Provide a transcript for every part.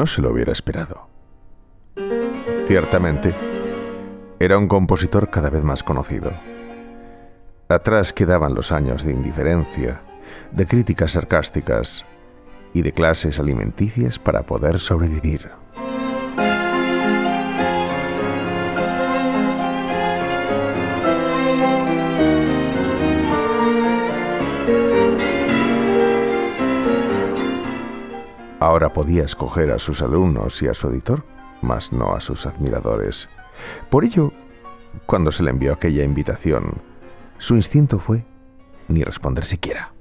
no se lo hubiera esperado. Ciertamente, era un compositor cada vez más conocido. Atrás quedaban los años de indiferencia, de críticas sarcásticas y de clases alimenticias para poder sobrevivir. Ahora podía escoger a sus alumnos y a su editor, mas no a sus admiradores. Por ello, cuando se le envió aquella invitación, su instinto fue ni responder siquiera.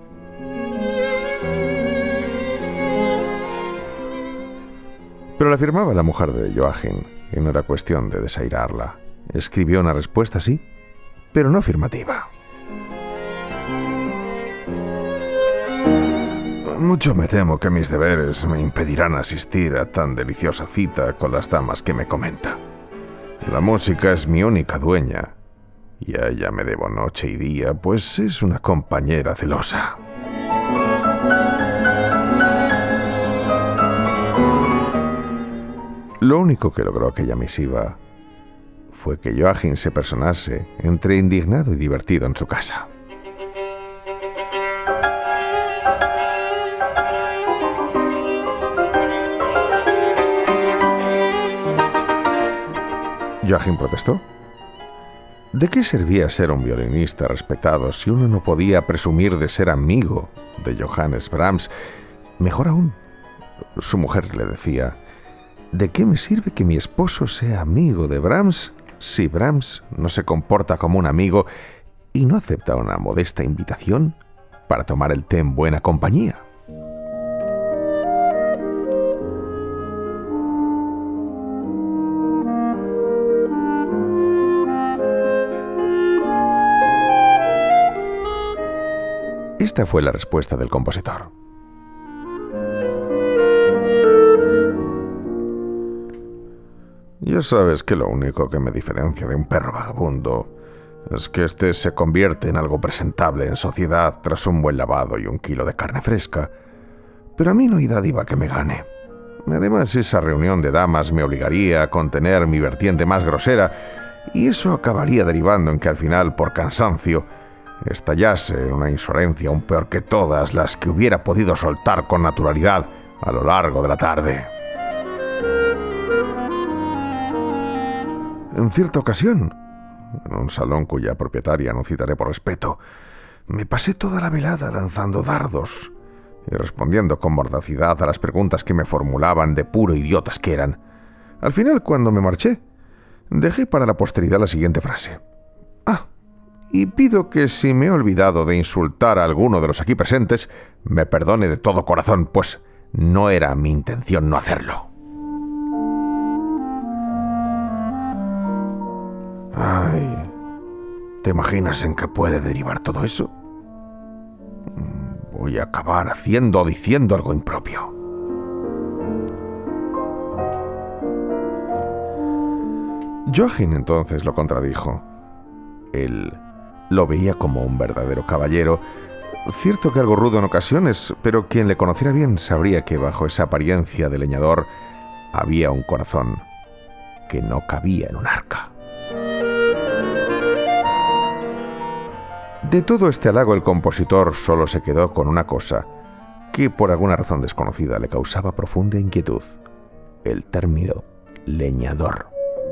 Pero le afirmaba la mujer de Joachim, y no era cuestión de desairarla. Escribió una respuesta sí, pero no afirmativa. Mucho me temo que mis deberes me impedirán asistir a tan deliciosa cita con las damas que me comenta. La música es mi única dueña, y a ella me debo noche y día, pues es una compañera celosa. Lo único que logró aquella misiva fue que Joachim se personase entre indignado y divertido en su casa. Joachim protestó. ¿De qué servía ser un violinista respetado si uno no podía presumir de ser amigo de Johannes Brahms? Mejor aún, su mujer le decía: ¿de qué me sirve que mi esposo sea amigo de Brahms si Brahms no se comporta como un amigo y no acepta una modesta invitación para tomar el té en buena compañía? Esta fue la respuesta del compositor. Ya sabes que lo único que me diferencia de un perro vagabundo es que éste se convierte en algo presentable en sociedad tras un buen lavado y 1 kilo de carne fresca. Pero a mí no hay dádiva que me gane. Además, esa reunión de damas me obligaría a contener mi vertiente más grosera, y eso acabaría derivando en que al final, por cansancio, estallase en una insolencia aún peor que todas las que hubiera podido soltar con naturalidad a lo largo de la tarde. En cierta ocasión, en un salón cuya propietaria no citaré por respeto, me pasé toda la velada lanzando dardos y respondiendo con mordacidad a las preguntas que me formulaban de puro idiotas que eran. Al final, cuando me marché, dejé para la posteridad la siguiente frase: y pido que si me he olvidado de insultar a alguno de los aquí presentes, me perdone de todo corazón, pues no era mi intención no hacerlo. Ay, ¿te imaginas en qué puede derivar todo eso? Voy a acabar haciendo o diciendo algo impropio. Joachim entonces lo contradijo. Él lo veía como un verdadero caballero, cierto que algo rudo en ocasiones, pero quien le conociera bien sabría que bajo esa apariencia de leñador había un corazón que no cabía en un arca. De todo este halago el compositor solo se quedó con una cosa que por alguna razón desconocida le causaba profunda inquietud: el término leñador.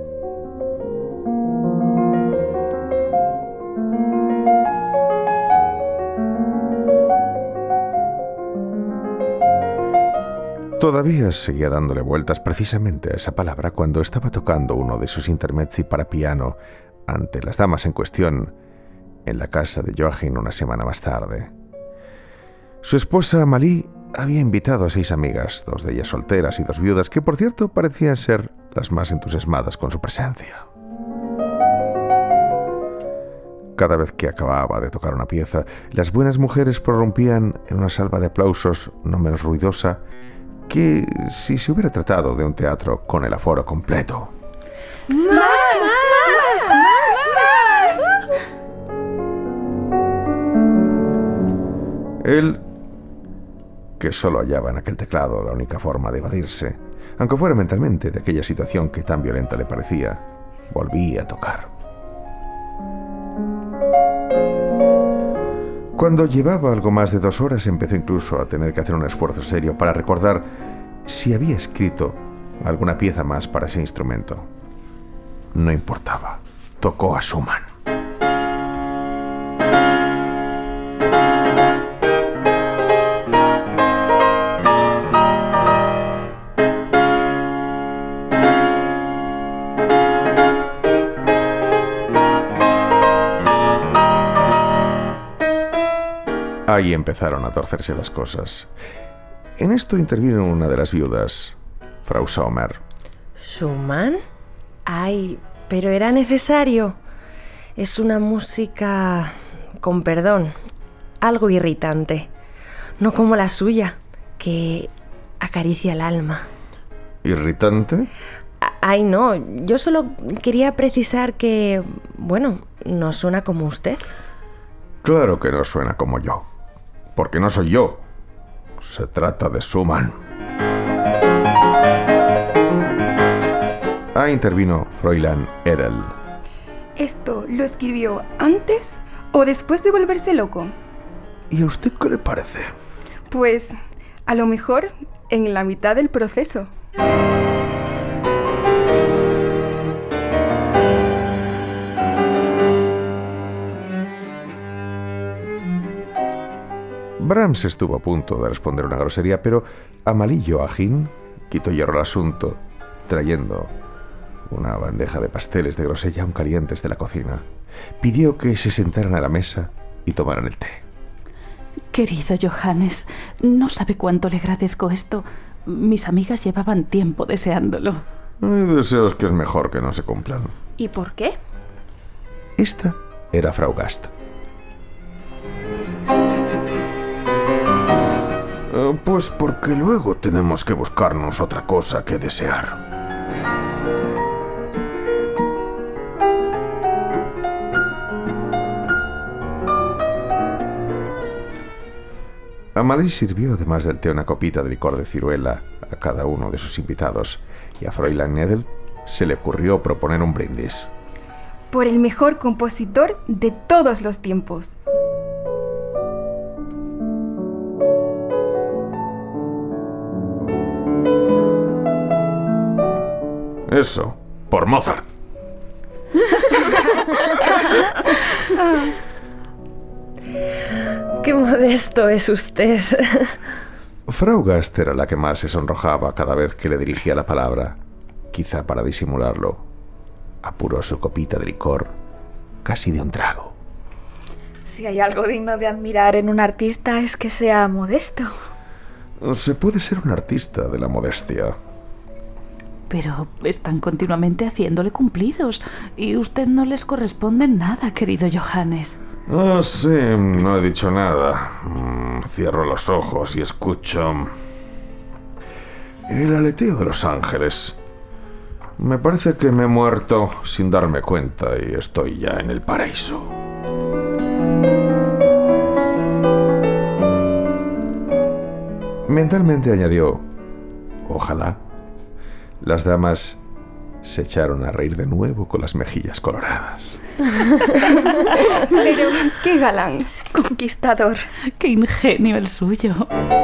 Todavía seguía dándole vueltas precisamente a esa palabra cuando estaba tocando uno de sus intermezzi para piano ante las damas en cuestión en la casa de Joachim una semana más tarde. Su esposa Amalie había invitado a 6 amigas, 2 de ellas solteras y 2 viudas, que por cierto parecían ser las más entusiasmadas con su presencia. Cada vez que acababa de tocar una pieza, las buenas mujeres prorrumpían en una salva de aplausos no menos ruidosa que si se hubiera tratado de un teatro con el aforo completo. ¡Más! Él que solo hallaba en aquel teclado la única forma de evadirse, aunque fuera mentalmente, de aquella situación que tan violenta le parecía. Volví a tocar. Cuando llevaba algo más de 2 horas, empezó incluso a tener que hacer un esfuerzo serio para recordar si había escrito alguna pieza más para ese instrumento. No importaba. Tocó a Schumann. Ahí empezaron a torcerse las cosas. En esto intervino una de las viudas, Frau Sommer. ¿Schumann? Ay, pero era necesario. Es una música, con perdón, algo irritante. No como la suya, que acaricia el alma. ¿Irritante? Ay, no, yo solo quería precisar que, bueno, no suena como usted. Claro que no suena como yo. Porque no soy yo. Se trata de Schumann. Ahí intervino Fräulein Edel. ¿Esto lo escribió antes o después de volverse loco? ¿Y a usted qué le parece? Pues, a lo mejor, en la mitad del proceso. Brahms estuvo a punto de responder una grosería, pero Amalie Joachim quitó hierro al asunto, trayendo una bandeja de pasteles de grosella aún calientes de la cocina. Pidió que se sentaran a la mesa y tomaran el té. Querido Johannes, no sabe cuánto le agradezco esto. Mis amigas llevaban tiempo deseándolo. Hay deseos que es mejor que no se cumplan. ¿Y por qué? Esta era Frau Gast. Pues porque luego tenemos que buscarnos otra cosa que desear. Amalie sirvió, además del té, una copita de licor de ciruela a cada uno de sus invitados, y a Fräulein Edel se le ocurrió proponer un brindis. Por el mejor compositor de todos los tiempos. Eso, por Mozart. ¡Qué modesto es usted! Frau Gast era la que más se sonrojaba cada vez que le dirigía la palabra. Quizá para disimularlo, apuró su copita de licor, casi de un trago. Si hay algo digno de admirar en un artista es que sea modesto. Se puede ser un artista de la modestia. Pero están continuamente haciéndole cumplidos y usted no les corresponde en nada, querido Johannes. Sí, no he dicho nada. Cierro los ojos y escucho el aleteo de los ángeles. Me parece que me he muerto sin darme cuenta y estoy ya en el paraíso. Mentalmente añadió: ojalá. Las damas se echaron a reír de nuevo con las mejillas coloradas. Pero, qué galán. Conquistador. ¡Qué ingenio el suyo!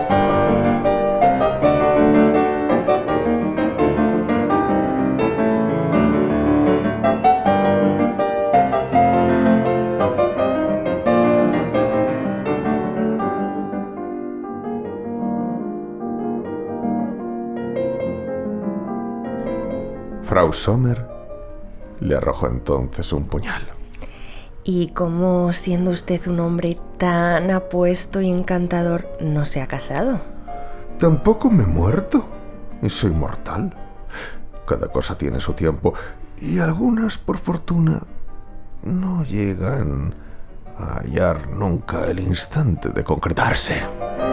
Frau Sommer le arrojó entonces un puñal. ¿Y cómo, siendo usted un hombre tan apuesto y encantador, no se ha casado? Tampoco me he muerto y soy mortal. Cada cosa tiene su tiempo y algunas, por fortuna, no llegan a hallar nunca el instante de concretarse.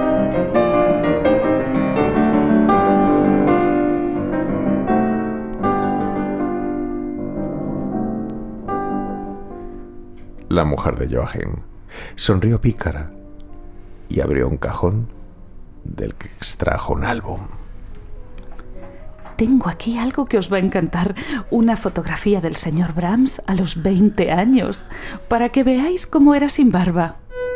La mujer de Joachim sonrió pícara y abrió un cajón del que extrajo un álbum. Tengo aquí algo que os va a encantar, una fotografía del señor Brahms a los 20 años, para que veáis cómo era sin barba.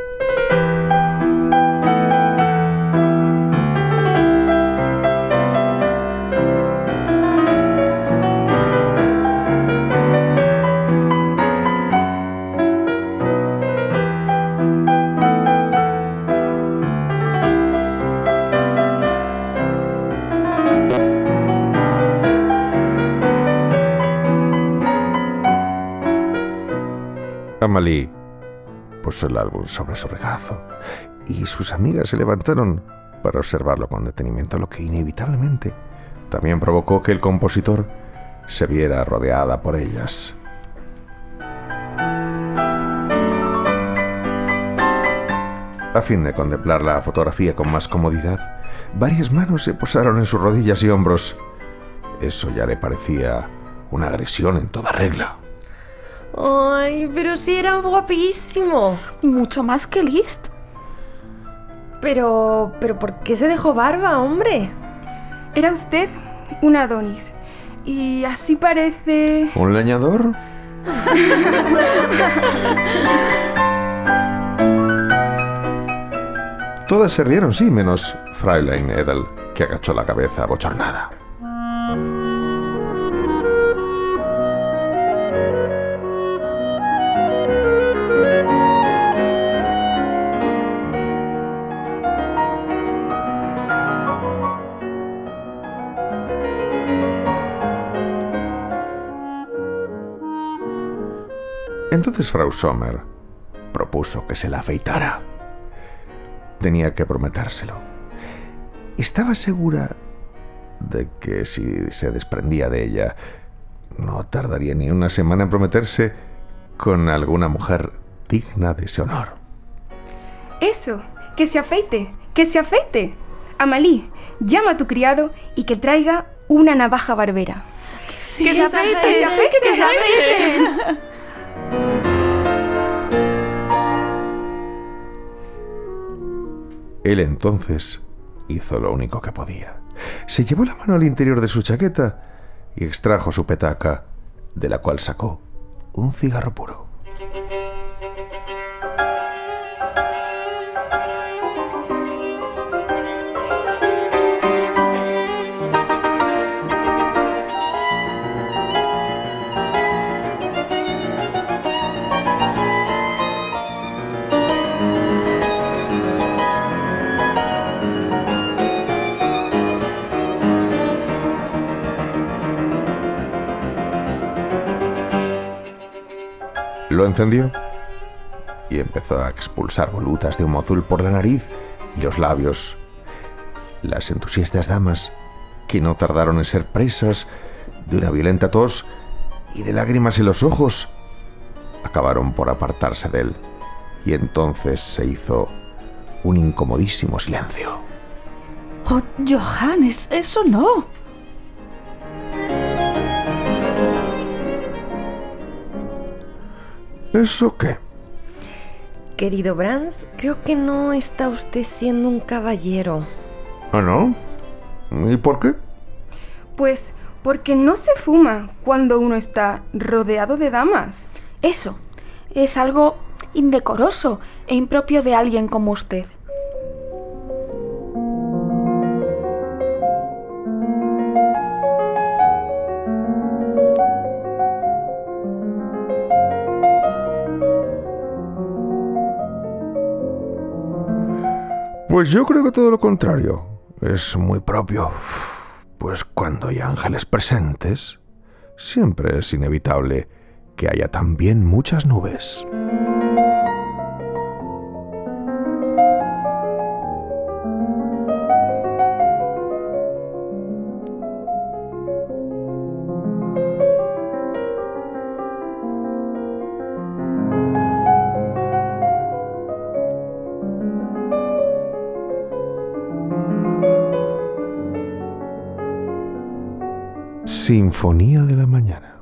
Amalie puso el álbum sobre su regazo y sus amigas se levantaron para observarlo con detenimiento, lo que inevitablemente también provocó que el compositor se viera rodeada por ellas. A fin de contemplar la fotografía con más comodidad, varias manos se posaron en sus rodillas y hombros. Eso ya le parecía una agresión en toda regla. ¡Ay, pero sí era guapísimo! Mucho más que Liszt. Pero ¿por qué se dejó barba, hombre? Era usted un Adonis. Y así parece... ¿Un leñador? Todas se rieron, sí, menos Fräulein Edel, que agachó la cabeza abochornada. Entonces Frau Sommer propuso que se la afeitara. Tenía que prometérselo. Estaba segura de que si se desprendía de ella, no tardaría ni una semana en prometerse con alguna mujer digna de ese honor. Eso, que se afeite, que se afeite. Amalie, llama a tu criado y que traiga una navaja barbera. Sí, ¡Que se afeite, que se afeite, que se afeite! Él entonces hizo lo único que podía. Se llevó la mano al interior de su chaqueta y extrajo su petaca, de la cual sacó un cigarro puro. Lo encendió y empezó a expulsar volutas de humo azul por la nariz y los labios. Las entusiastas damas, que no tardaron en ser presas de una violenta tos y de lágrimas en los ojos, acabaron por apartarse de él, y entonces se hizo un incomodísimo silencio. ¡Oh, Johannes, eso no! ¿Eso qué? Querido Brahms, creo que no está usted siendo un caballero. ¿Ah, no? ¿Y por qué? Pues porque no se fuma cuando uno está rodeado de damas. Eso es algo indecoroso e impropio de alguien como usted. Pues yo creo que todo lo contrario. Es muy propio. Pues cuando hay ángeles presentes, siempre es inevitable que haya también muchas nubes. Sinfonía de la mañana.